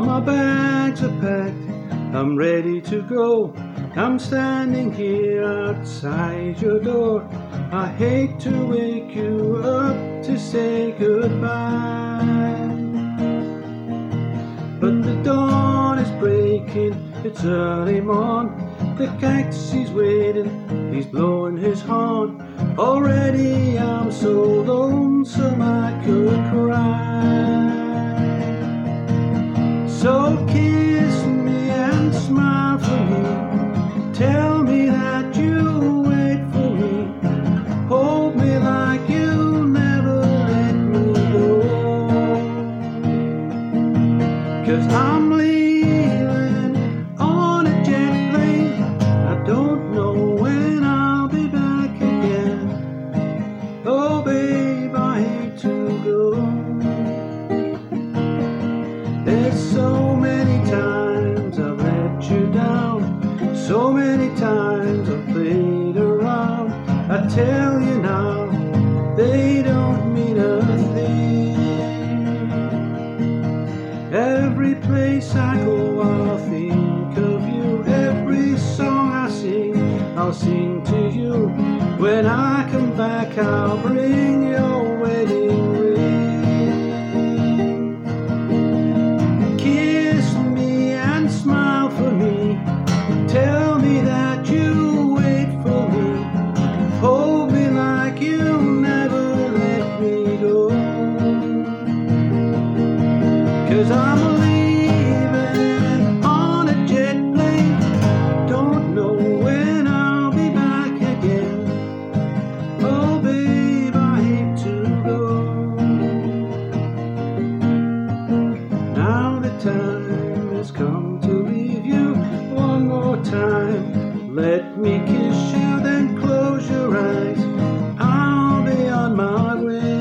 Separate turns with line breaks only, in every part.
my bags are packed, I'm ready to go. I'm standing here outside your door. I hate to wake you up to say goodbye, but the dawn is breaking, it's early morn. The taxi's waiting, he's blowing his horn. Already I'm so lonesome I could cry. So kiss me and smile for me, tell me that you'll wait for me. Hold me like you'll never let me go. 'Cause I'm leaving on a jet plane, I don't know when I'll be back again. Oh babe, I hate to go. There's so many times I've let you down, so many times I've played around. I tell you now, they don't mean a thing. Every place I go, I'll think of you. Every song I sing, I'll sing to you. When I come back, I'll bring your wedding ring. Kiss me and smile for me, tell me that you'll wait for me. Hold me like you'll never let me go. 'Cause I'm leaving on a jet plane, don't know when I'll be back again. Oh babe, I hate to go. Now the time has come to leave you. One more time, let me kiss you, then close your eyes, I'll be on my way.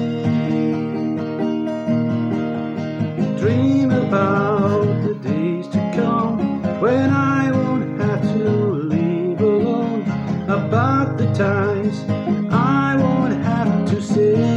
Dream about the days to come, when I won't have to leave alone. About the times I won't have to say